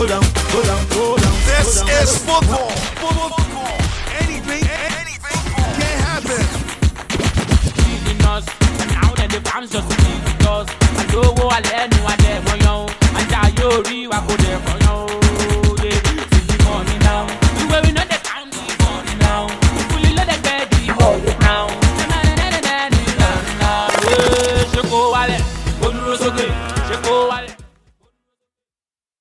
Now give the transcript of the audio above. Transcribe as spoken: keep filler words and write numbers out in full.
go down, go down, go down. This go down. is football. Football. Anything, anything can happen. Feeding us, now that the fans just feeding us. I know what I learn, what they're going on. And I know what they're going on.